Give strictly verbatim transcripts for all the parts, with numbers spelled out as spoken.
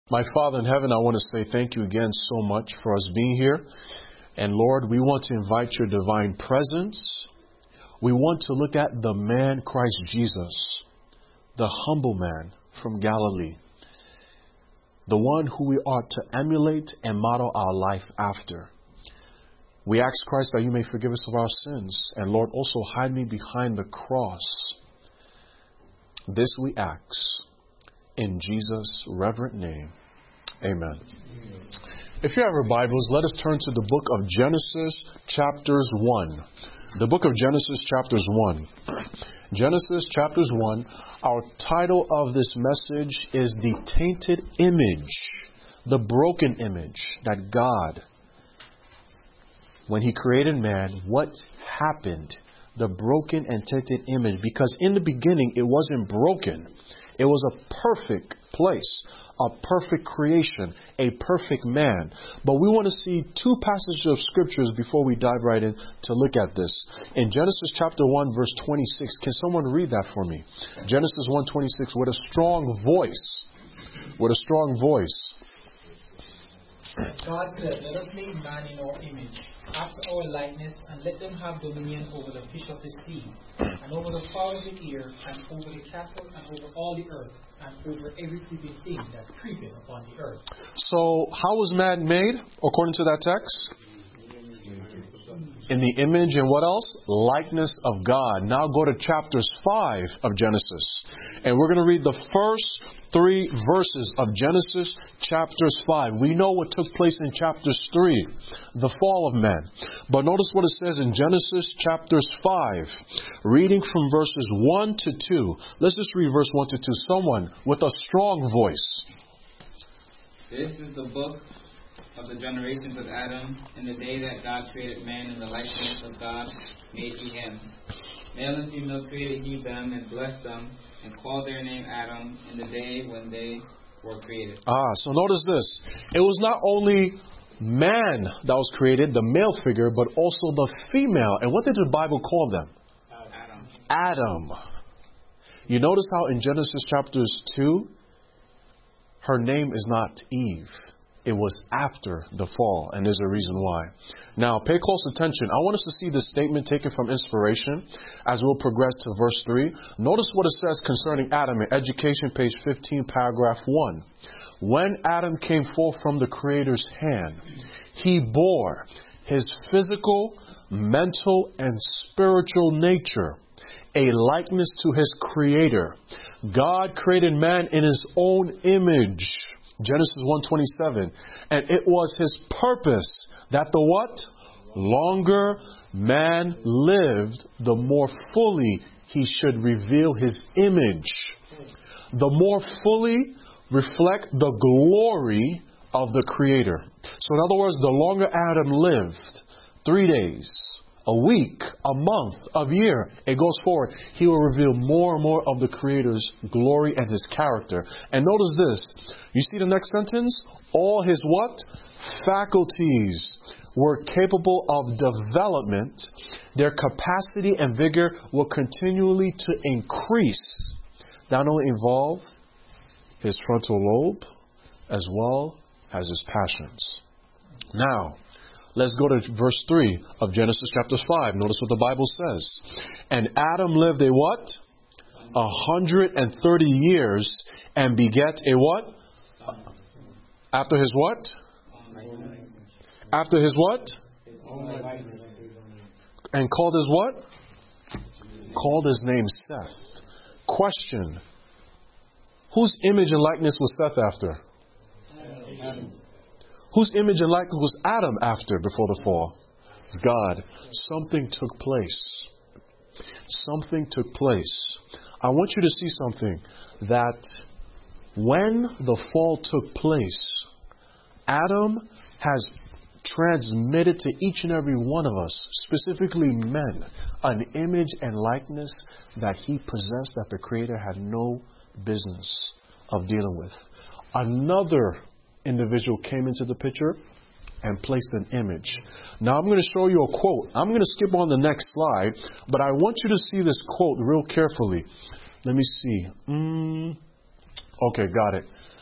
My Father in heaven, I want to say thank you again so much for us being here. And Lord, we want to invite your divine presence. We want to look at the man Christ Jesus, the humble man from Galilee, the one who we ought to emulate and model our life after. We ask Christ that you may forgive us of our sins. And Lord, also hide me behind the cross. This we ask in Jesus' reverent name. Amen. If you have your Bibles, let us turn to the book of Genesis, chapters one. The book of Genesis, chapters one. Genesis, chapters one. Our title of this message is The Tainted Image, the broken image that God, when He created man, what happened? The broken and tainted image. Because in the beginning, it wasn't broken. It was a perfect place, a perfect creation, a perfect man. But we want to see two passages of scriptures before we dive right in to look at this. In Genesis chapter one, verse twenty-six, can someone read that for me? Genesis one twenty-six, with a strong voice. With a strong voice. God said, let us make man in our image, after our likeness, and let them have dominion over the fish of the sea, and over the fowl of the air, and over the cattle, and over all the earth, and over every creeping thing that creepeth upon the earth. So, how was man made, according to that text? In the image and what else? Likeness of God. Now go to chapters five of Genesis. And we're going to read the first three verses of Genesis chapters five. We know what took place in chapters three, the fall of man. But notice what it says in Genesis chapters five, reading from verses one to two. Let's just read verse one to two. Someone with a strong voice. This is the book of the generations of Adam. In the day that God created man in the likeness of God made He him. Male and female created He them, and blessed them, and called their name Adam in the day when they were created. Ah, so notice this. It was not only man that was created, the male figure, but also the female. And what did the Bible call them? Adam. Adam. You notice how in Genesis chapters two, her name is not Eve. It was after the fall, and there's a reason why. Now, pay close attention. I want us to see this statement taken from inspiration as we'll progress to verse three. Notice what it says concerning Adam in Education, page fifteen, paragraph one. When Adam came forth from the Creator's hand, he bore his physical, mental, and spiritual nature, a likeness to his Creator. God created man in His own image. Genesis one twenty-seven. And it was His purpose that the what? Longer man lived, the more fully he should reveal His image. The more fully reflect the glory of the Creator. So in other words, the longer Adam lived, three days, a week, a month, a year, it goes forward, he will reveal more and more of the Creator's glory and His character. And notice this. You see the next sentence? All his what? Faculties were capable of development. Their capacity and vigor will continually to increase. Not only involve his frontal lobe as well as his passions. Now, let's go to verse three of Genesis chapter five. Notice what the Bible says. And Adam lived a what? A hundred and thirty years and begat a what? After his what? After his what? And called his what? Called his name Seth. Question. Whose image and likeness was Seth after? Adam. Whose image and likeness was Adam after before the fall? God. Something took place. Something took place. I want you to see something. That when the fall took place, Adam has transmitted to each and every one of us, specifically men, an image and likeness that he possessed that the Creator had no business of dealing with. Another individual came into the picture and placed an image. Now I'm going to show you a quote. I'm going to skip on the next slide, but I want you to see this quote real carefully. Let me see. Mm, okay, got it.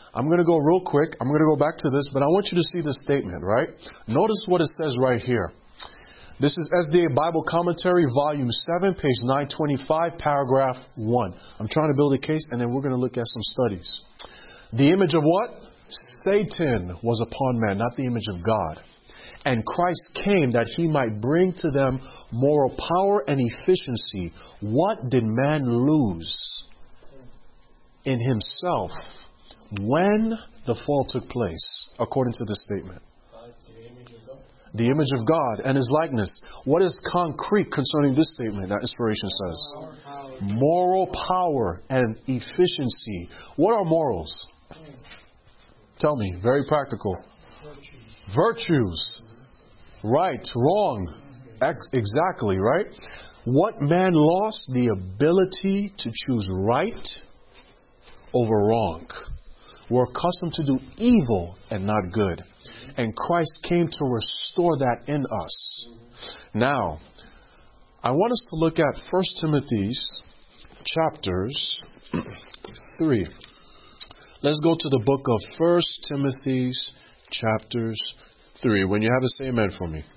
I'm going to go real quick. I'm going to go back to this, but I want you to see this statement, right? Notice what it says right here. This is S D A Bible Commentary, Volume seven, page nine twenty-five, paragraph one. I'm trying to build a case, and then we're going to look at some studies. The image of what? Satan was upon man, not the image of God. And Christ came that He might bring to them moral power and efficiency. What did man lose in himself when the fall took place, according to this statement? The image of God and His likeness. What is concrete concerning this statement that inspiration says? Moral power and efficiency. What are morals? Tell me. Very practical. Virtues. Right. Wrong. Ex- exactly. Right. What man lost? The ability to choose right over wrong. We're accustomed to do evil and not good. And Christ came to restore that in us. Now, I want us to look at First Timothy chapters three. Let's go to the book of First Timothy chapters three. When you have it, say amen for me.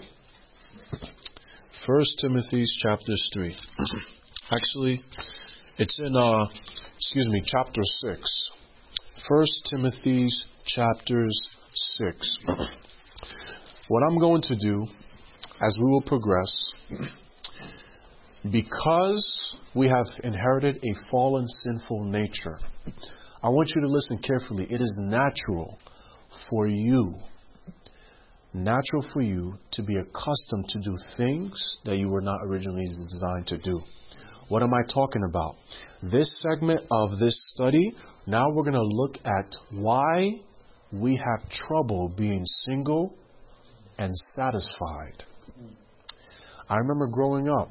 First Timothy chapters three. Actually, it's in, uh, excuse me, chapter six. First Timothy chapters six. What I'm going to do as we will progress, because we have inherited a fallen, sinful nature, I want you to listen carefully. It is natural for you, natural for you to be accustomed to do things that you were not originally designed to do. What am I talking about? This segment of this study, now we're going to look at why we have trouble being single and satisfied. I remember growing up,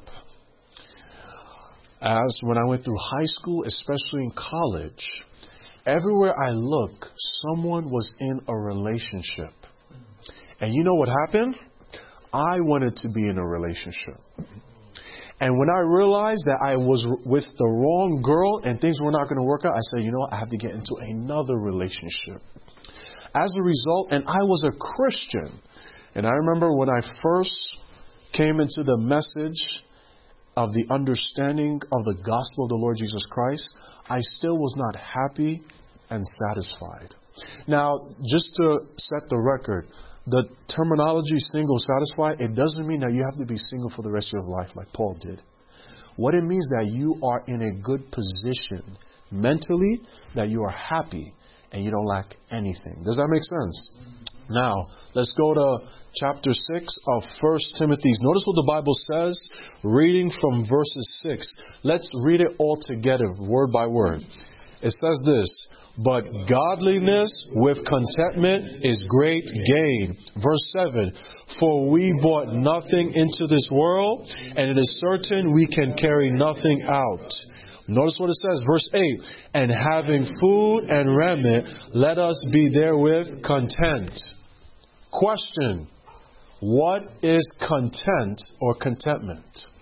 as when I went through high school, especially in college, everywhere I looked, someone was in a relationship. And you know what happened? I wanted to be in a relationship. And when I realized that I was with the wrong girl and things were not going to work out, I said, you know what, I have to get into another relationship. As a result, and I was a Christian. And I remember when I first came into the message of the understanding of the gospel of the Lord Jesus Christ, I still was not happy and satisfied. Now, just to set the record, the terminology single, satisfied, it doesn't mean that you have to be single for the rest of your life like Paul did. What it means that you are in a good position mentally, that you are happy and you don't lack anything. Does that make sense? Now, let's go to chapter six of First Timothy. Notice what the Bible says, reading from verses six. Let's read it all together, word by word. It says this: but godliness with contentment is great gain. Verse seven, for we brought nothing into this world, and it is certain we can carry nothing out. Notice what it says, verse eight, and having food and raiment, let us be therewith content. Question, what is content or contentment?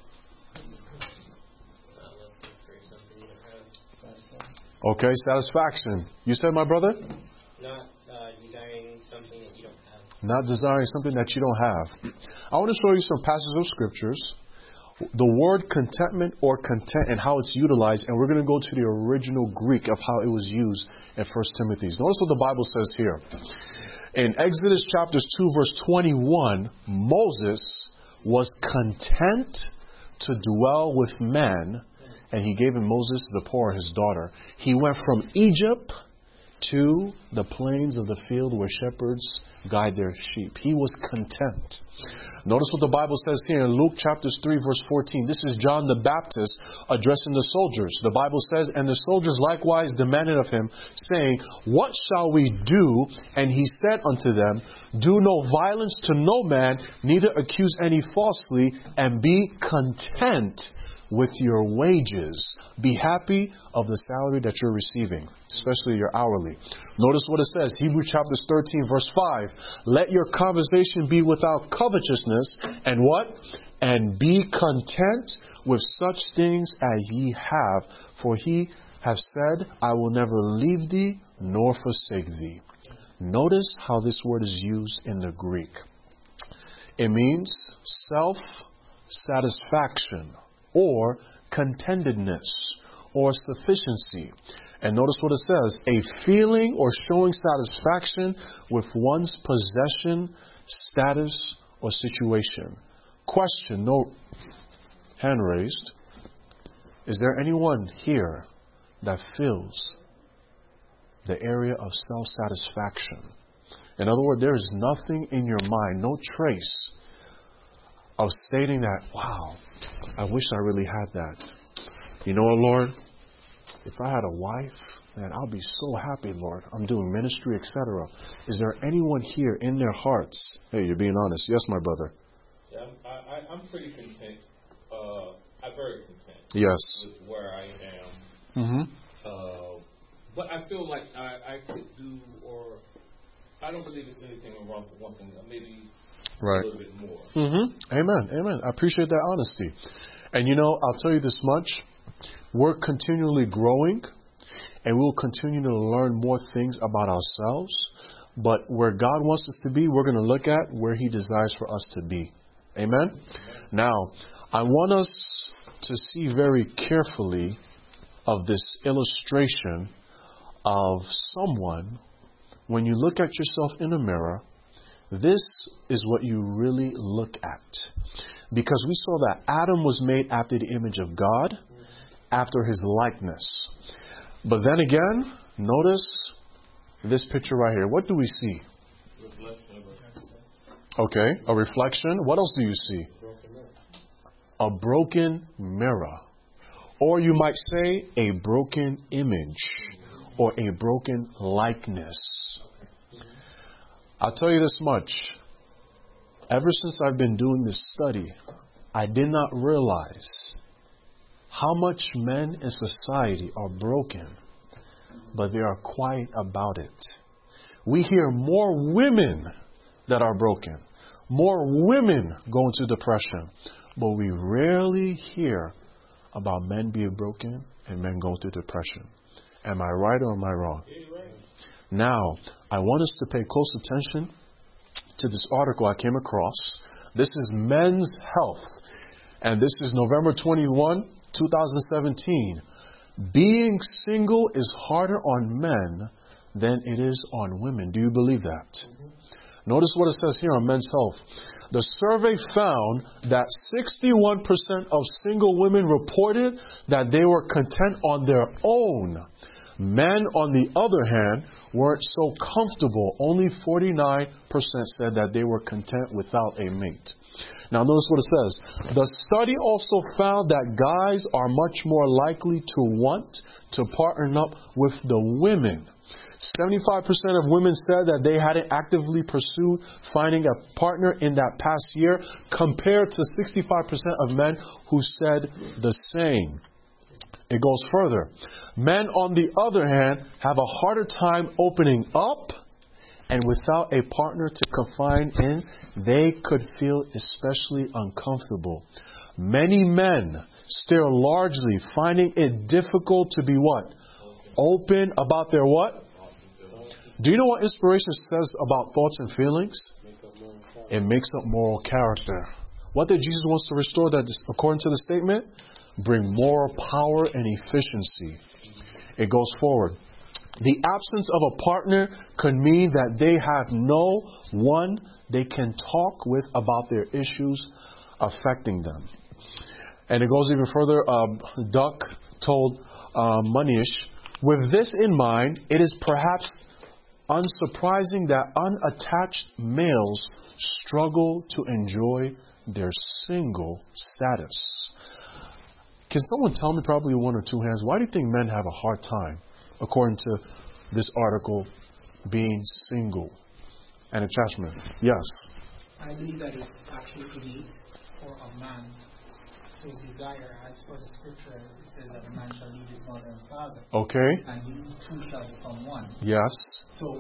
Okay, satisfaction. You said, my brother? Not uh, desiring something that you don't have. Not desiring something that you don't have. I want to show you some passages of scriptures. The word contentment or content and how it's utilized, and we're going to go to the original Greek of how it was used in First Timothy. Notice what the Bible says here. In Exodus chapters two, verse twenty-one, Moses was content to dwell with men, and he gave him Moses, Zipporah, his daughter. He went from Egypt to the plains of the field where shepherds guide their sheep. He was content. Notice what the Bible says here in Luke chapters three, verse fourteen. This is John the Baptist addressing the soldiers. The Bible says, and the soldiers likewise demanded of him, saying, what shall we do? And he said unto them, do no violence to no man, neither accuse any falsely, and be content with your wages. Be happy of the salary that you're receiving, especially your hourly. Notice what it says, Hebrews chapter thirteen, verse five. Let your conversation be without covetousness, and what? And be content with such things as ye have. For he hath said, I will never leave thee nor forsake thee. Notice how this word is used in the Greek. It means self-satisfaction or contentedness or sufficiency. And notice what it says, a feeling or showing satisfaction with one's possession, status, or situation. Question, no hand raised. Is there anyone here that feels the area of self-satisfaction? In other words, there is nothing in your mind, no trace of stating that, wow, I wish I really had that. You know what, Lord? If I had a wife, man, I'll be so happy, Lord. I'm doing ministry, et cetera. Is there anyone here in their hearts? Hey, you're being honest. Yes, my brother. Yeah, I'm, I, I'm pretty content. Uh, I'm very content. Yes. With where I am. Mm-hmm. Uh, but I feel like I, I could do, or I don't believe there's anything wrong with one thing. Maybe right. a little bit more. Mm-hmm. Amen. Amen. I appreciate that honesty. And you know, I'll tell you this much. We're continually growing, and we'll continue to learn more things about ourselves. But where God wants us to be, we're going to look at where He desires for us to be. Amen? Amen. Now, I want us to see very carefully of this illustration of someone. When you look at yourself in a mirror, this is what you really look at. Because we saw that Adam was made after the image of God, after His likeness. But then again, notice this picture right here. What do we see? Okay, a reflection. What else do you see? A broken mirror. Or you might say a broken image or a broken likeness. I'll tell you this much. Ever since I've been doing this study, I did not realize how much men in society are broken, but they are quiet about it. We hear more women that are broken, more women go into depression, but we rarely hear about men being broken and men going through depression. Am I right or am I wrong? Now, I want us to pay close attention to this article I came across. This is Men's Health, and this is November twenty-first, twenty seventeen. Being single is harder on men than it is on women. Do you believe that? Mm-hmm. Notice what it says here on Men's Health. The survey found that sixty-one percent of single women reported that they were content on their own. Men, on the other hand, weren't so comfortable. Only forty-nine percent said that they were content without a mate. Now notice what it says. The study also found that guys are much more likely to want to partner up with the women. seventy-five percent of women said that they hadn't actively pursued finding a partner in that past year, compared to sixty-five percent of men who said the same. It goes further. Men, on the other hand, have a harder time opening up, and without a partner to confide in, they could feel especially uncomfortable. Many men still largely finding it difficult to be what? Open about their what? Do you know what inspiration says about thoughts and feelings? It makes up moral character. What did Jesus want to restore? That is, according to the statement, bring moral power and efficiency. It goes forward. The absence of a partner could mean that they have no one they can talk with about their issues affecting them. And it goes even further. Um, Duck told uh, Manish, with this in mind, it is perhaps unsurprising that unattached males struggle to enjoy their single status. Can someone tell me, probably one or two hands, why do you think men have a hard time, according to this article, being single and attachment? Yes. I believe that it's actually innate for a man to desire, as per the scripture, it says that a man shall leave his mother and father. Okay. And the two shall become one. Yes. So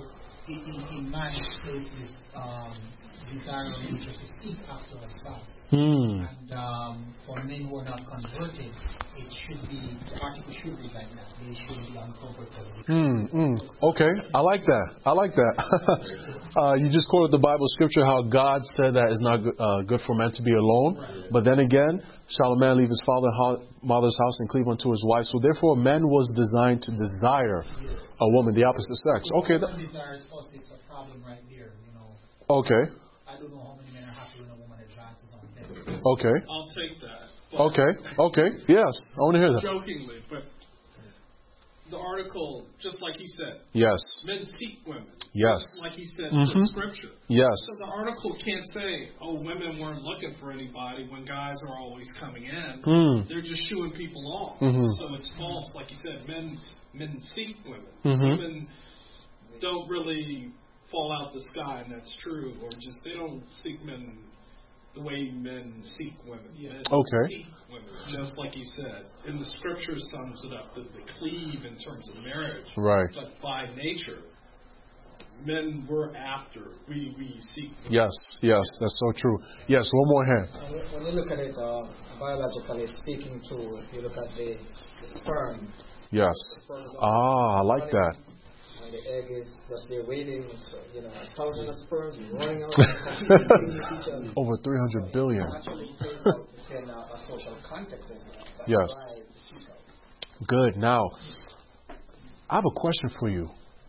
in, in, in man is this um, desire or nature to seek after a spouse. Hmm. And um, for men who are not converted, it should be, the article should be like that. They should be uncomfortable. Mm, mm. Okay, I like that. I like that. uh, you just quoted the Bible scripture how God said that it's not good, uh, good for man to be alone. Right. But then again, shall a man leave his father and mother's house and cleave unto his wife? So therefore, man was designed to desire yes. a woman, the opposite sex. So okay. That desires us, it's a problem right there, you know. Okay. I don't know how many men are happy when a woman advances on them. Okay. I'll take that. Okay. Okay. Yes, I want to hear that. Jokingly, but the article, just like he said, yes, men seek women. Yes, just like he said mm-hmm. in the scripture. Yes. So the article can't say, "Oh, women weren't looking for anybody when guys are always coming in." Mm. They're just shooing people off. Mm-hmm. So it's false, like you said. Men men seek women. Mm-hmm. Women don't really fall out the sky, and that's true. Or just they don't seek men the way men seek women. Men okay. seek women, just like he said. And the scripture sums it up, that they cleave in terms of marriage. Right. But by nature, men were after. We, we seek women. Yes, yes, that's so true. Yes, one more hand. When you look at it uh, biologically speaking too, if you look at the, the sperm. Yes. The ah, I like that. And the egg is just there waiting, so, you know, a thousand of sperms running out. Over three hundred billion. It actually plays out within a, a social context as well. That's yes. why good. Now, I have a question for you.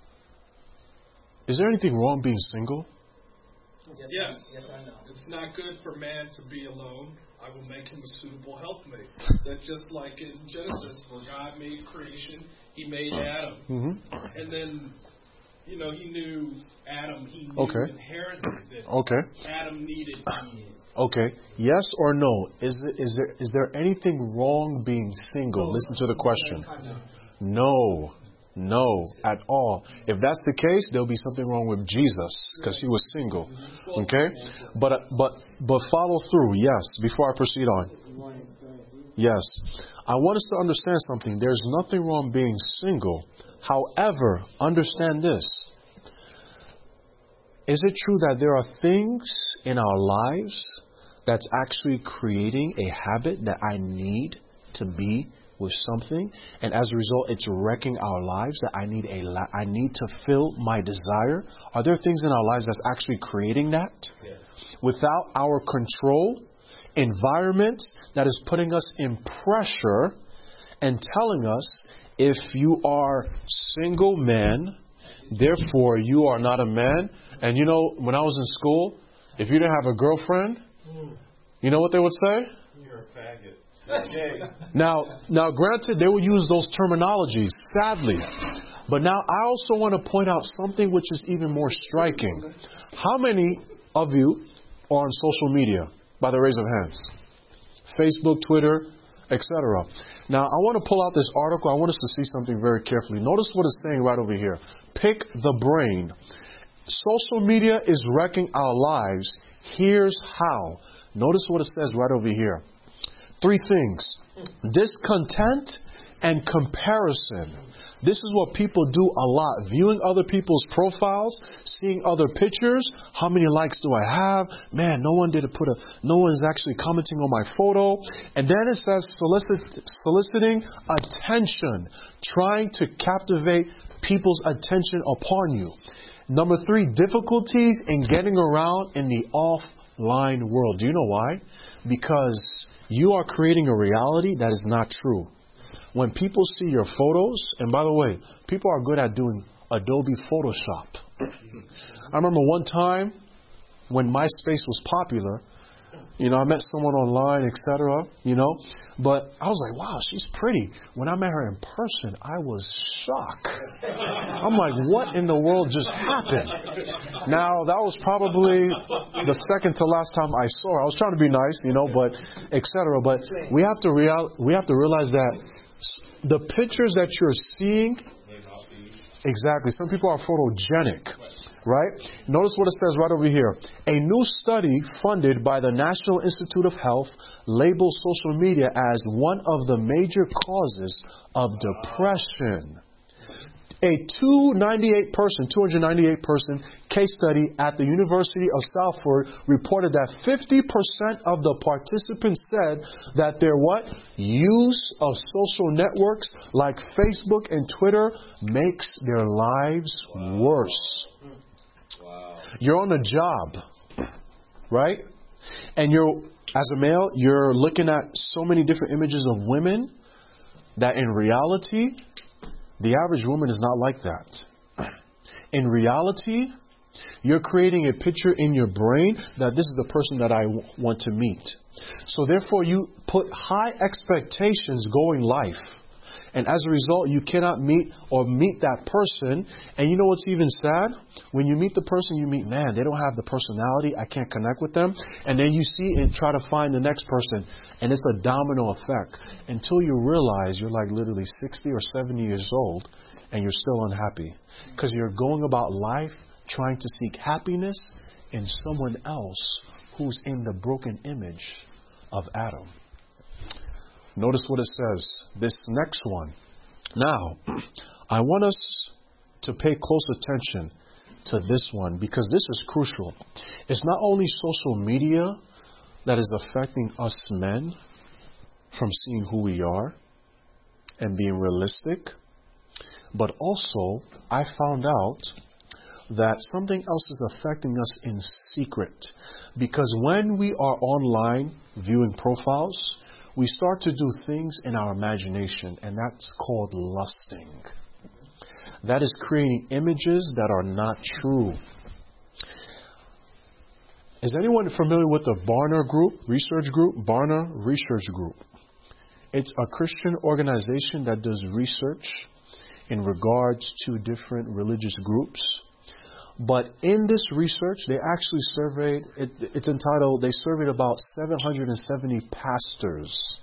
Is there anything wrong being single? Yes. Yes. Yes, I know. It's not good for man to be alone. I will make him a suitable helpmate. That just like in Genesis, where God made creation, He made Adam. Mm-hmm. And then, you know, He knew Adam, He knew okay. inherently that okay. Adam needed Eve. Okay. Yes or no? Is it, is there is there anything wrong being single? No. Listen to the question. No. No. No, at all. If that's the case, there'll be something wrong with Jesus because He was single. Okay? But but but follow through. Yes. Before I proceed on. Yes. I want us to understand something. There's nothing wrong being single. However, understand this. Is it true that there are things in our lives that's actually creating a habit that I need to be with something, and as a result, it's wrecking our lives that I need a la- I need to fill my desire? Are there things in our lives that's actually creating that? Yeah. Without our control, environments that is putting us in pressure and telling us if you are single man, therefore you are not a man. And you know, when I was in school, if you didn't have a girlfriend, you know what they would say? You're a faggot. Now, now, granted, they will use those terminologies, sadly. But now I also want to point out something which is even more striking. How many of you are on social media, by the raise of hands? Facebook, Twitter, et cetera. Now, I want to pull out this article. I want us to see something very carefully. Notice what it's saying right over here. Pick the brain. Social media is wrecking our lives. Here's how. Notice what it says right over here. Three things. Discontent and comparison. This is what people do a lot. Viewing other people's profiles, seeing other pictures. How many likes do I have? Man, no one did put a. No one's actually commenting on my photo. And then it says solicit, soliciting attention, trying to captivate people's attention upon you. Number three, difficulties in getting around in the offline world. Do you know why? Because you are creating a reality that is not true. When people see your photos, and by the way, people are good at doing Adobe Photoshop. I remember one time when MySpace was popular, you know, I met someone online, et cetera, you know, but I was like, wow, she's pretty. When I met her in person, I was shocked. I'm like, what in the world just happened? Now, that was probably the second to last time I saw her. I was trying to be nice, you know, but et cetera. But we have to real, we have to realize that the pictures that you're seeing, exactly, some people are photogenic. Right? Notice what it says right over here. A new study funded by the National Institute of Health labels social media as one of the major causes of depression. A two hundred ninety-eight person, two hundred ninety-eight person case study at the University of Salford reported that fifty percent of the participants said that their what? Use of social networks like Facebook and Twitter makes their lives worse. Wow. You're on a job, right? And you're, as a male, you're looking at so many different images of women that in reality, the average woman is not like that. In reality, you're creating a picture in your brain that this is the person that I w- want to meet. So therefore, you put high expectations going life. And as a result, you cannot meet or meet that person. And you know what's even sad? When you meet the person, you meet, man, they don't have the personality. I can't connect with them. And then you see and try to find the next person. And it's a domino effect. Until you realize you're like literally sixty or seventy years old and you're still unhappy. Because you're going about life trying to seek happiness in someone else who's in the broken image of Adam. Notice what it says, this next one. Now, I want us to pay close attention to this one because this is crucial. It's not only social media that is affecting us men from seeing who we are and being realistic, but also I found out that something else is affecting us in secret. Because when we are online viewing profiles, we start to do things in our imagination, and that's called lusting. That is creating images that are not true. Is anyone familiar with the Barna Group, research group? Barna Research Group. It's a Christian organization that does research in regards to different religious groups. But in this research, they actually surveyed, it, it's entitled, they surveyed about seven hundred seventy pastors.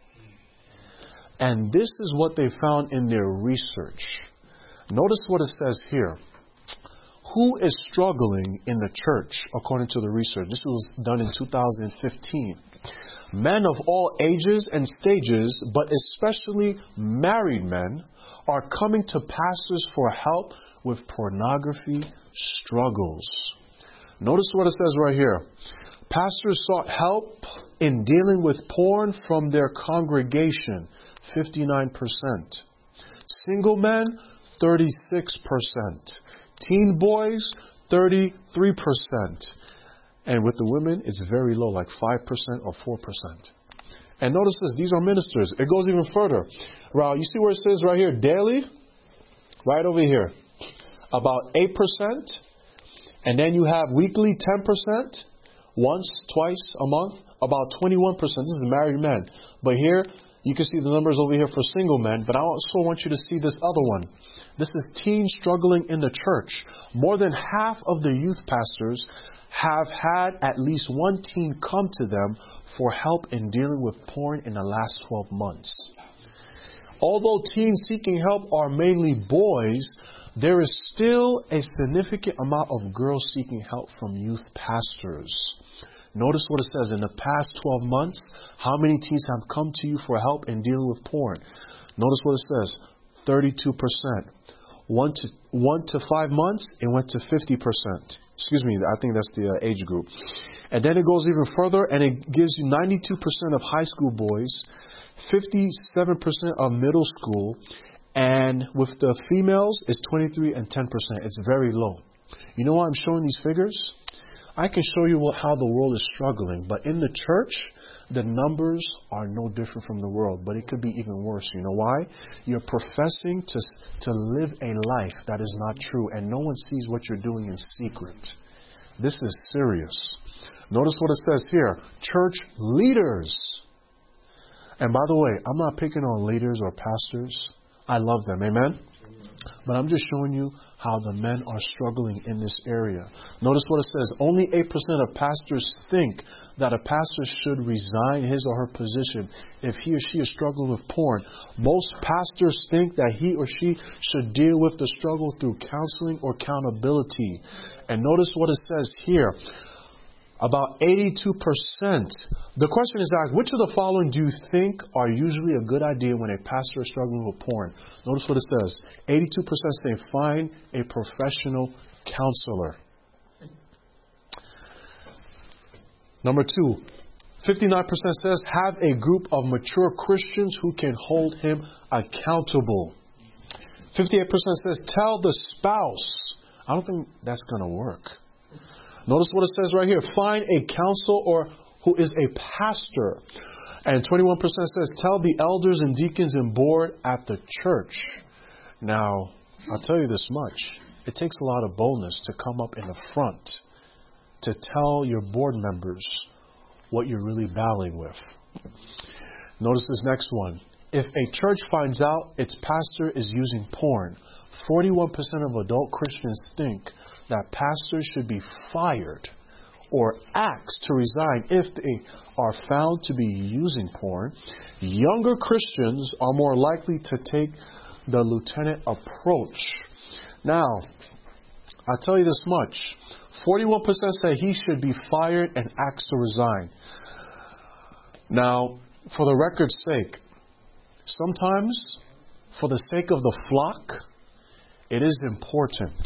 And this is what they found in their research. Notice what it says here. Who is struggling in the church, according to the research? This was done in two thousand fifteen. Men of all ages and stages, but especially married men, are coming to pastors for help with pornography struggles. Notice what it says right here. Pastors sought help in dealing with porn from their congregation, fifty-nine percent. Single men, thirty-six percent. Teen boys, thirty-three percent. And with the women, it's very low, like five percent or four percent. And notice this, these are ministers. It goes even further. Raul, you see where it says right here, daily? Right over here. About eight percent. And then you have weekly, ten percent. Once, twice a month, about twenty-one percent. This is married men. But here, you can see the numbers over here for single men. But I also want you to see this other one. This is teens struggling in the church. More than half of the youth pastors have had at least one teen come to them for help in dealing with porn in the last twelve months. Although teens seeking help are mainly boys, there is still a significant amount of girls seeking help from youth pastors. Notice what it says. In the past twelve months, how many teens have come to you for help in dealing with porn? Notice what it says. thirty-two percent. One to one to five months, it went to fifty percent. Excuse me, I think that's the uh, age group. And then it goes even further, and it gives you ninety-two percent of high school boys, fifty-seven percent of middle school, and with the females, it's twenty-three and ten percent. It's very low. You know why I'm showing these figures? I can show you what, how the world is struggling, but in the church, the numbers are no different from the world, but it could be even worse. You know why? You're professing to, to live a life that is not true, and no one sees what you're doing in secret. This is serious. Notice what it says here. Church leaders. And by the way, I'm not picking on leaders or pastors. I love them. Amen? But I'm just showing you how the men are struggling in this area. Notice what it says. Only eight percent of pastors think that a pastor should resign his or her position if he or she is struggling with porn. Most pastors think that he or she should deal with the struggle through counseling or accountability. And notice what it says here. About eighty-two percent. The question is asked, which of the following do you think are usually a good idea when a pastor is struggling with porn? Notice what it says. eighty-two percent say find a professional counselor. Number two, fifty-nine percent says have a group of mature Christians who can hold him accountable. fifty-eight percent says tell the spouse. I don't think that's going to work. Notice what it says right here. Find a counsel or who is a pastor. And twenty-one percent says tell the elders and deacons and board at the church. Now, I'll tell you this much. It takes a lot of boldness to come up in the front to tell your board members what you're really battling with. Notice this next one. If a church finds out its pastor is using porn, forty-one percent of adult Christians think that pastors should be fired or asked to resign if they are found to be using porn. Younger Christians are more likely to take the lieutenant approach. Now, I'll tell you this much. forty-one percent say he should be fired and asked to resign. Now, for the record's sake, sometimes, for the sake of the flock, it is important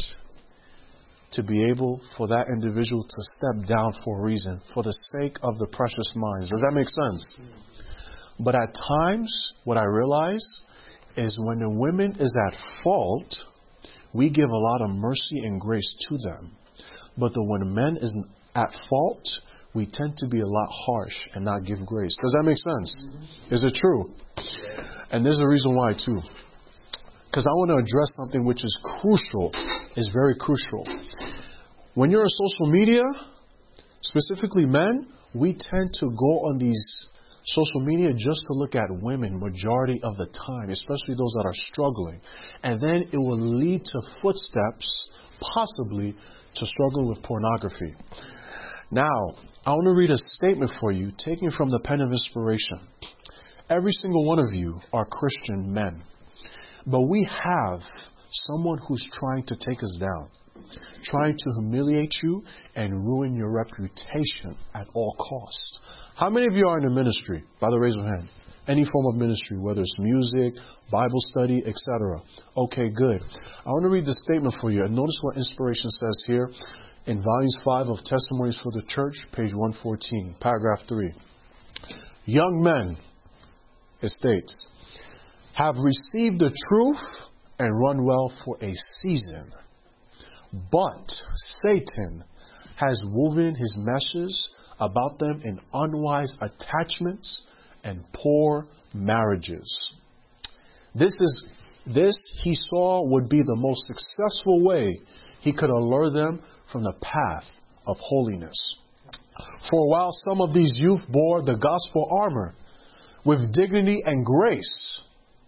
to be able for that individual to step down for a reason, for the sake of the precious minds. Does that make sense? But at times, what I realize is when the women is at fault, we give a lot of mercy and grace to them. But the, when men is at fault, we tend to be a lot harsh and not give grace. Does that make sense? Mm-hmm. Is it true? And there's a reason why too. Because I want to address something which is crucial, is very crucial. When you're on social media, specifically men, we tend to go on these social media just to look at women majority of the time, especially those that are struggling. And then it will lead to footsteps, possibly, to struggle with pornography. Now, I want to read a statement for you, taken from the pen of inspiration. Every single one of you are Christian men. But we have someone who's trying to take us down, trying to humiliate you and ruin your reputation at all costs. How many of you are in the ministry? By the raise of hand. Any form of ministry, whether it's music, Bible study, et cetera. Okay, good. I want to read the statement for you. And notice what inspiration says here in volumes five of Testimonies for the Church, page one fourteen, paragraph three. Young men, it states, have received the truth and run well for a season. But Satan has woven his meshes about them in unwise attachments and poor marriages. This is this he saw would be the most successful way he could allure them from the path of holiness. For while some of these youth bore the gospel armor with dignity and grace,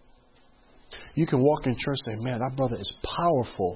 you can walk in church and say, man, that brother is powerful.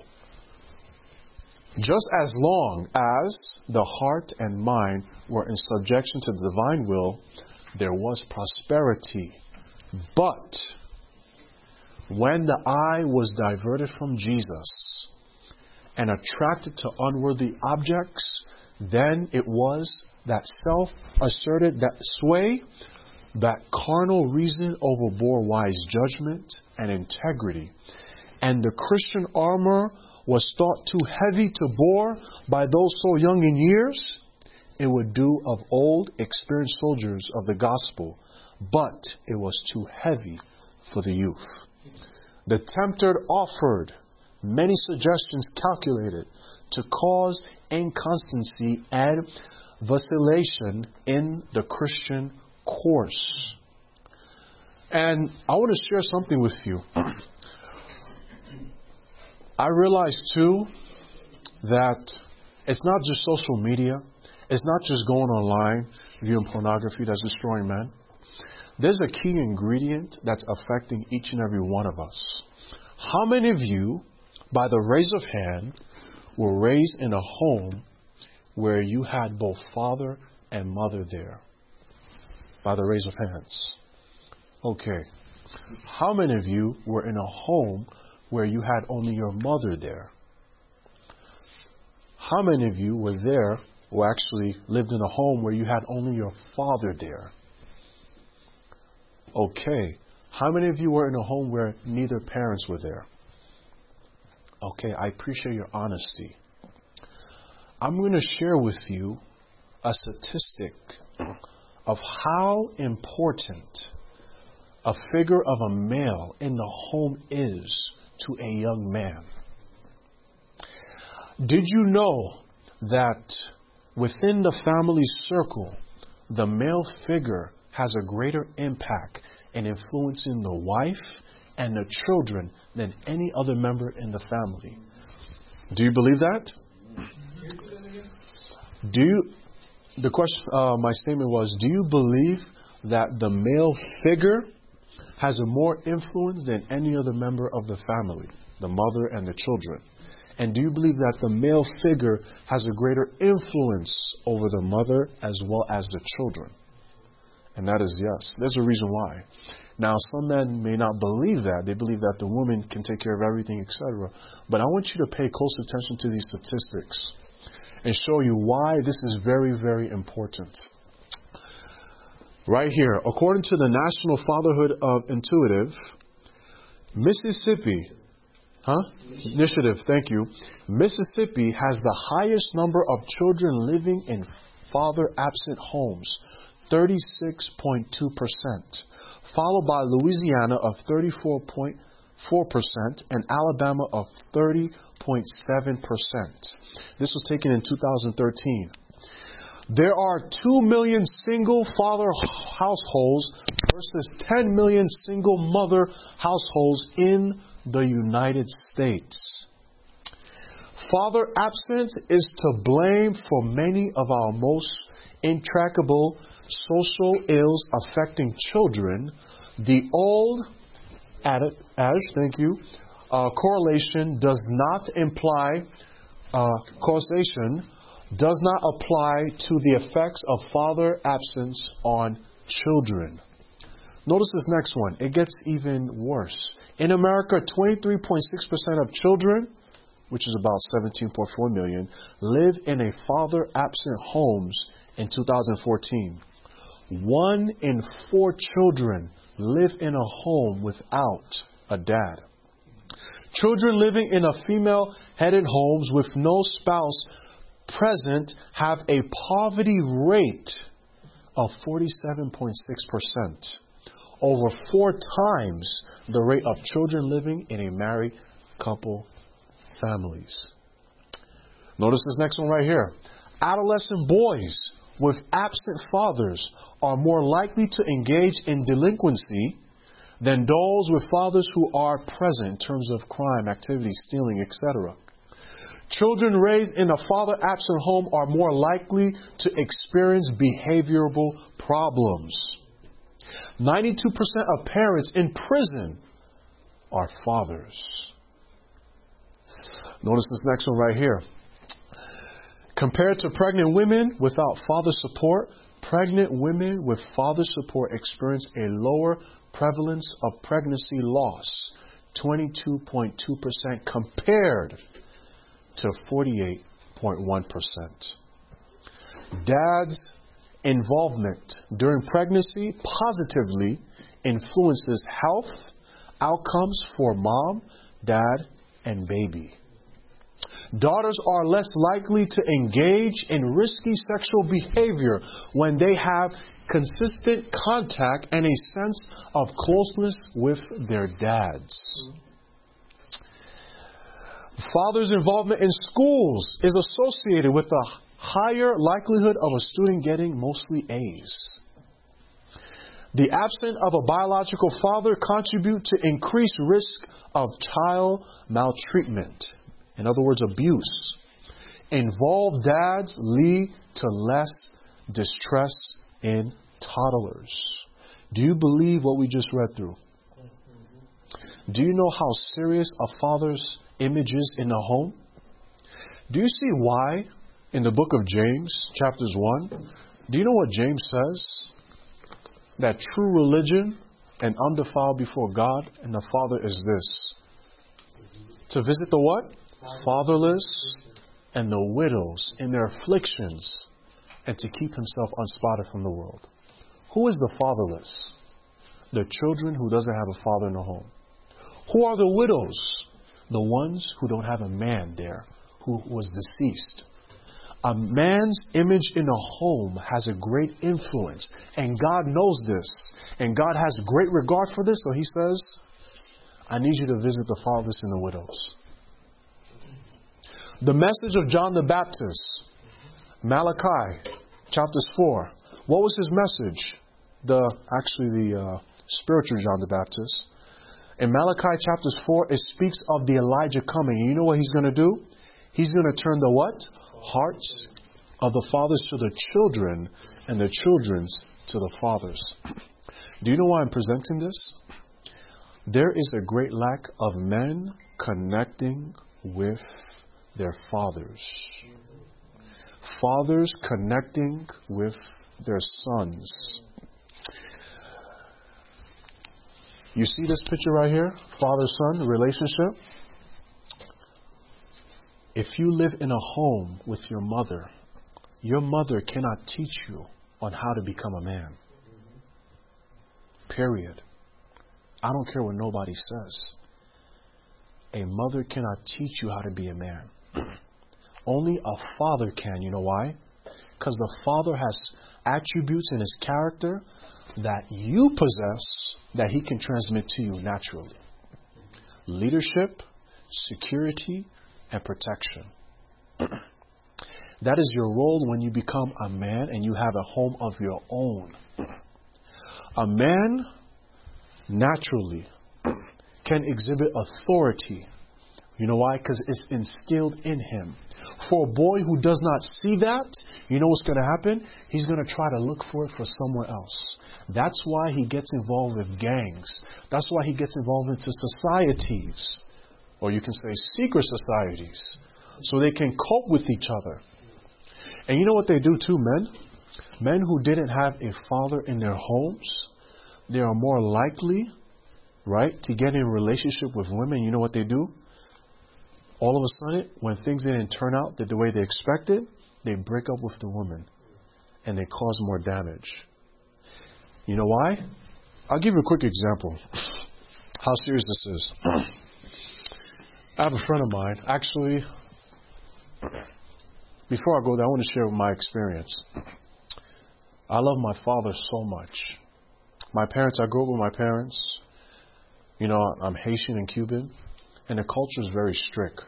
Just as long as the heart and mind were in subjection to the divine will, there was prosperity. But when the eye was diverted from Jesus and attracted to unworthy objects, then it was that self-asserted that sway, that carnal reason overbore wise judgment and integrity. And the Christian armor was thought too heavy to bore by those so young in years. It would do of old experienced soldiers of the gospel, but it was too heavy for the youth. The tempter offered many suggestions calculated to cause inconstancy and vacillation in the Christian course. And I want to share something with you. I realize too that it's not just social media. It's not just going online, viewing pornography that's destroying men. There's a key ingredient that's affecting each and every one of us. How many of you, by the raise of hand, were raised in a home where you had both father and mother there? By the raise of hands. Okay. How many of you were in a home where you had only your mother there? How many of you were there or actually lived in a home where you had only your father there. Okay. How many of you were in a home where neither parents were there? Okay, I appreciate your honesty. I'm going to share with you a statistic of how important a figure of a male in the home is to a young man. Did you know that within the family circle, the male figure has a greater impact in influencing the wife and the children than any other member in the family? Do you believe that? Do you, the question, uh, my statement was, do you believe that the male figure has a more influence than any other member of the family, the mother and the children? And do you believe that the male figure has a greater influence over the mother as well as the children? And that is yes. There's a reason why. Now, some men may not believe that. They believe that the woman can take care of everything, et cetera. But I want you to pay close attention to these statistics and show you why this is very, very important. Right here, according to the National Fatherhood of Intuitive, Mississippi, huh? Initiative, thank you. Mississippi has the highest number of children living in father-absent homes, thirty-six point two percent, followed by Louisiana of thirty-four point four percent and Alabama of thirty point seven percent. This was taken in two thousand thirteen. There are two million single father households versus ten million single mother households in the United States. Father absence is to blame for many of our most intractable social ills affecting children. The old adage, thank you, uh, correlation does not imply uh, causation, does not apply to the effects of father absence on children. Notice this next one. It gets even worse. In America, twenty-three point six percent of children, which is about seventeen point four million, live in a father-absent homes in two thousand fourteen. One in four children live in a home without a dad. Children living in a female-headed homes with no spouse present have a poverty rate of forty-seven point six percent, over four times the rate of children living in a married couple families. Notice this next one right here. Adolescent boys with absent fathers are more likely to engage in delinquency than those with fathers who are present in terms of crime, activity, stealing, et cetera. Children raised in a father-absent home are more likely to experience behavioral problems. ninety-two percent of parents in prison are fathers. Notice this next one right here. Compared to pregnant women without father support, pregnant women with father support experience a lower prevalence of pregnancy loss, twenty-two point two percent compared to forty-eight point one percent. Dad's involvement during pregnancy positively influences health outcomes for mom, dad, and baby. Daughters are less likely to engage in risky sexual behavior when they have consistent contact and a sense of closeness with their dads. Father's involvement in schools is associated with a higher likelihood of a student getting mostly A's. The absence of a biological father contributes to increased risk of child maltreatment. In other words, abuse. Involved dads lead to less distress in toddlers. Do you believe what we just read through? Do you know how serious a father's image is in the home? Do you see why in the book of James, chapters one, do you know what James says? That true religion and undefiled before God and the Father is this: to visit the what? Fatherless and the widows in their afflictions, and to keep himself unspotted from the world. Who is the fatherless? The children who doesn't have a father in the home. Who are the widows? The ones who don't have a man there, who was deceased. A man's image in a home has a great influence, and God knows this, and God has great regard for this, so He says, I need you to visit the fatherless and the widows. The message of John the Baptist, Malachi, chapters four. What was his message? The actually the uh, spiritual John the Baptist. In Malachi chapters four, it speaks of the Elijah coming. And you know what He's going to do? He's going to turn the what? Hearts of the fathers to the children, and the children's to the fathers. Do you know why I'm presenting this? There is a great lack of men connecting with their fathers. Fathers connecting with their sons. You see this picture right here? Father-son relationship. If you live in a home with your mother, your mother cannot teach you on how to become a man. Period. I don't care what nobody says. A mother cannot teach you how to be a man. Only a father can. You know why? Because the father has attributes in his character that you possess that he can transmit to you naturally. Leadership, security, and protection. That is your role when you become a man and you have a home of your own. A man naturally can exhibit authority. You know why? Because it's instilled in him. For a boy who does not see that, you know what's going to happen? He's going to try to look for it for somewhere else. That's why he gets involved with gangs. That's why he gets involved into societies. Or you can say secret societies. So they can cope with each other. And you know what they do too, men? Men who didn't have a father in their homes, they are more likely, right, to get in a relationship with women. You know what they do? All of a sudden, when things didn't turn out the way they expected, they break up with the woman. And they cause more damage. You know why? I'll give you a quick example. How serious this is. I have a friend of mine. Actually, before I go there, I want to share my experience. I love my father so much. My parents, I grew up with my parents. You know, I'm Haitian and Cuban. And the culture is very strict.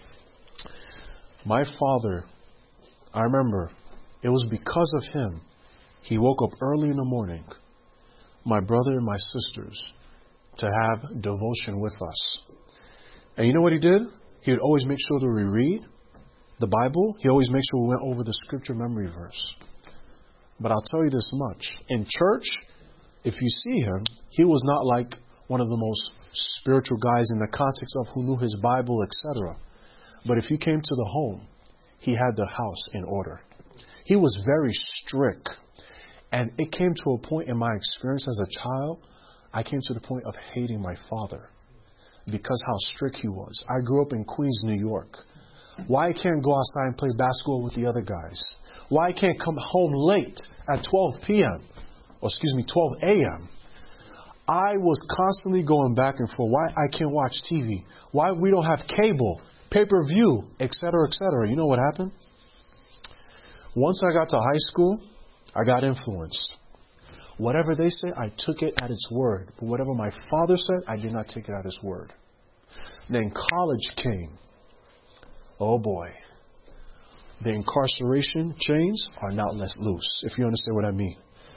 My father, I remember, it was because of him. He woke up early in the morning, my brother and my sisters, to have devotion with us. And you know what he did? He would always make sure that we read the Bible. He always made sure we went over the scripture memory verse. But I'll tell you this much. In church, if you see him, he was not like one of the most spiritual guys in the context of who knew his Bible, et cetera. But if you came to the home, he had the house in order. He was very strict. And it came to a point in my experience as a child, I came to the point of hating my father because how strict he was. I grew up in Queens, New York. Why I can't go outside and play basketball with the other guys? Why I can't come home late at twelve p.m. or excuse me, twelve a.m. I was constantly going back and forth. Why I can't watch T V? Why we don't have cable, pay-per-view, et cetera, et cetera. You know what happened? Once I got to high school, I got influenced. Whatever they say, I took it at its word. But whatever my father said, I did not take it at his word. Then college came. Oh boy. The incarceration chains are not let loose, if you understand what I mean.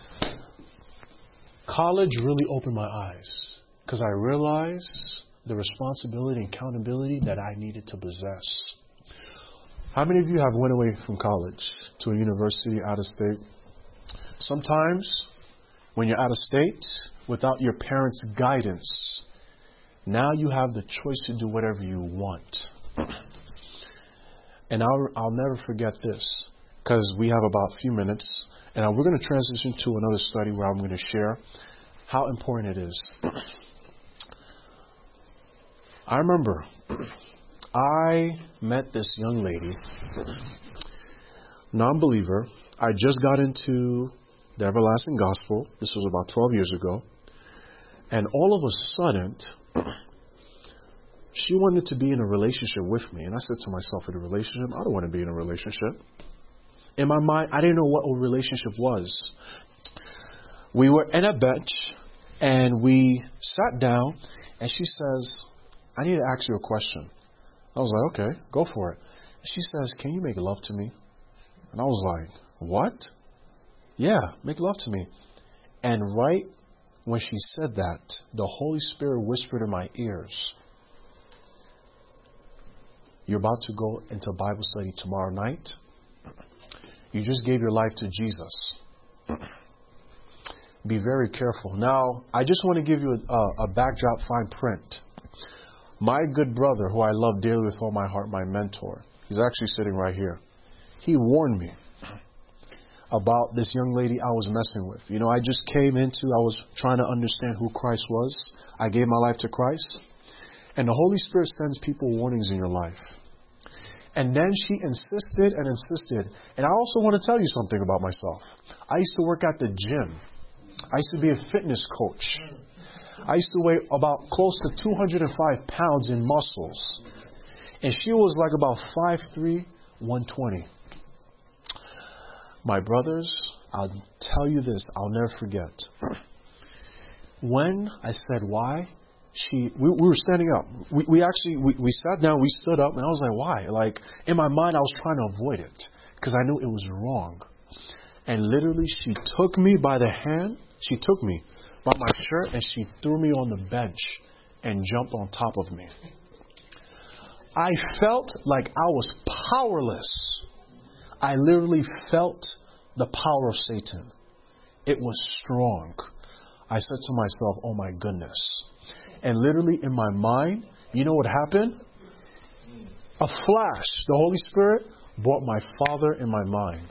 College really opened my eyes because I realized the responsibility and accountability that I needed to possess. How many of you have went away from college to a university out of state? Sometimes when you're out of state, without your parents' guidance, now you have the choice to do whatever you want. And I'll, I'll never forget this because we have about a few minutes. And we're going to transition to another study where I'm going to share how important it is. I remember I met this young lady, non-believer. I just got into the everlasting gospel. This was about twelve years ago. And all of a sudden, she wanted to be in a relationship with me. And I said to myself, in a relationship? I don't want to be in a relationship. In my mind, I didn't know what a relationship was. We were in a bench, and we sat down, and she says, I need to ask you a question. I was like, okay, go for it. She says, can you make love to me? And I was like, what? Yeah, make love to me. And right when she said that, the Holy Spirit whispered in my ears, you're about to go into Bible study tomorrow night. You just gave your life to Jesus. Be very careful. Now, I just want to give you a, a backdrop fine print. My good brother, who I love dearly with all my heart, my mentor, he's actually sitting right here. He warned me about this young lady I was messing with. You know, I just came into, I was trying to understand who Christ was. I gave my life to Christ. And the Holy Spirit sends people warnings in your life. And then she insisted and insisted. And I also want to tell you something about myself. I used to work at the gym. I used to be a fitness coach. I used to weigh about close to two hundred five pounds in muscles. And she was like about five three, one twenty. My brothers, I'll tell you this, I'll never forget. When I said why, she we, we were standing up. We, we actually, we, we sat down, we stood up, and I was like, why? Like, in my mind, I was trying to avoid it because I knew it was wrong. And literally, she took me by the hand, she took me by my shirt, and she threw me on the bench and jumped on top of me. I felt like I was powerless. I literally felt the power of Satan. It was strong. I said to myself, oh my goodness. And literally in my mind, you know what happened? A flash. The Holy Spirit brought my father in my mind.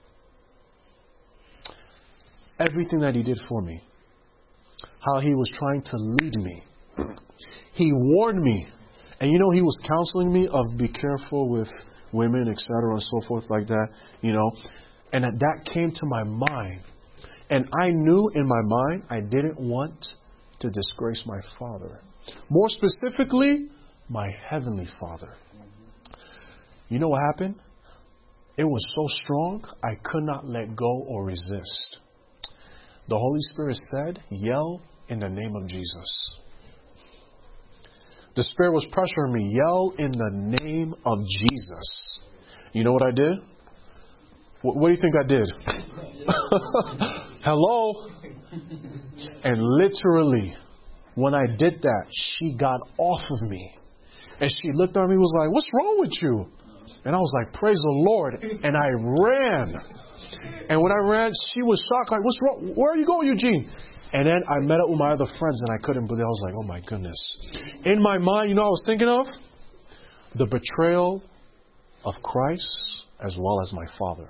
Everything that he did for me. How he was trying to lead me. He warned me. And you know, he was counseling me of be careful with women, et cetera, and so forth like that, you know. And that came to my mind. And I knew in my mind I didn't want to disgrace my Father. More specifically, my Heavenly Father. You know what happened? It was so strong, I could not let go or resist. The Holy Spirit said, yell in the name of Jesus. The Spirit was pressuring me, yell in the name of Jesus. You know what I did? What, what do you think I did? Hello? And literally, when I did that, she got off of me. And she looked at me and was like, what's wrong with you? And I was like, praise the Lord. And I ran. And when I ran, she was shocked, like, what's wrong? Where are you going, Eugene? And then I met up with my other friends, and I couldn't believe it. I was like, oh my goodness. In my mind, you know what I was thinking of? The betrayal of Christ as well as my Father.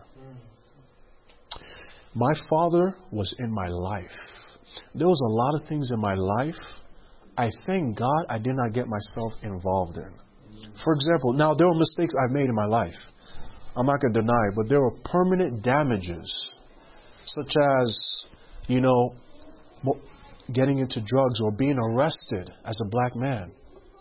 My Father was in my life. There was a lot of things in my life I thank God I did not get myself involved in. For example, now there were mistakes I've made in my life. I'm not going to deny it, but there were permanent damages, such as, you know, getting into drugs or being arrested as a black man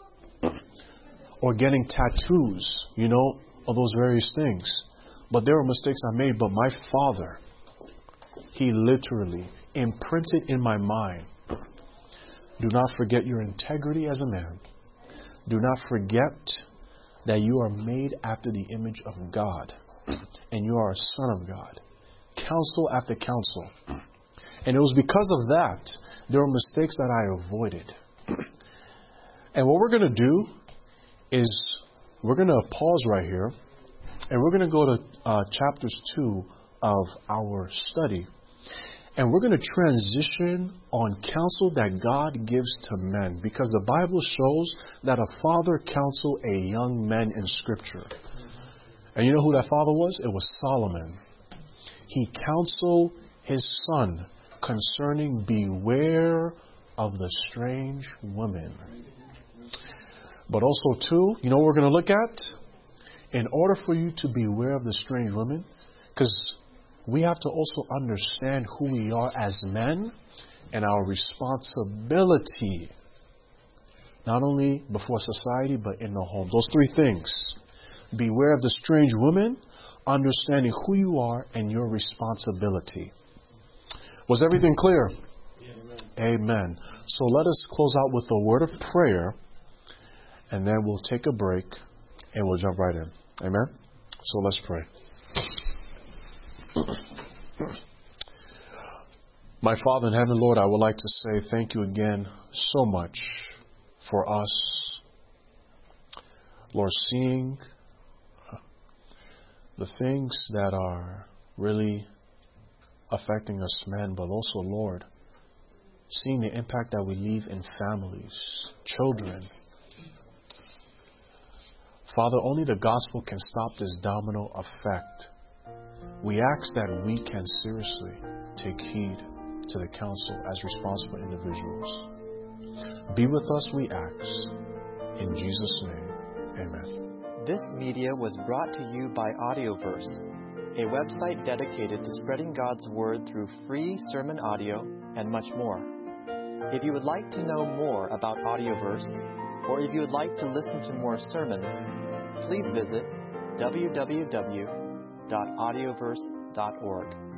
or getting tattoos, you know, of those various things. But there were mistakes I made, but my Father, He literally imprinted in my mind, do not forget your integrity as a man. Do not forget that you are made after the image of God and you are a son of God. Counsel after counsel. And it was because of that, there were mistakes that I avoided. And what we're going to do is we're going to pause right here and we're going to go to uh, chapters two of our study. And we're going to transition on counsel that God gives to men. Because the Bible shows that a father counseled a young man in Scripture. And you know who that father was? It was Solomon. He counseled his son concerning beware of the strange woman. But also, too, you know what we're going to look at? In order for you to be aware of the strange women, because we have to also understand who we are as men and our responsibility, not only before society, but in the home. Those three things. Beware of the strange woman, understanding who you are and your responsibility. Was everything clear? Amen. Amen. So let us close out with a word of prayer, and then we'll take a break and we'll jump right in. Amen. So let's pray. My Father in heaven, Lord, I would like to say thank you again so much for us, Lord, seeing the things that are really affecting us men, but also, Lord, seeing the impact that we leave in families, children. Father, only the gospel can stop this domino effect. We ask that we can seriously take heed to the counsel as responsible individuals. Be with us, we ask. In Jesus' name, amen. This media was brought to you by Audioverse, a website dedicated to spreading God's Word through free sermon audio and much more. If you would like to know more about Audioverse, or if you would like to listen to more sermons, please visit w w w dot audioverse dot org.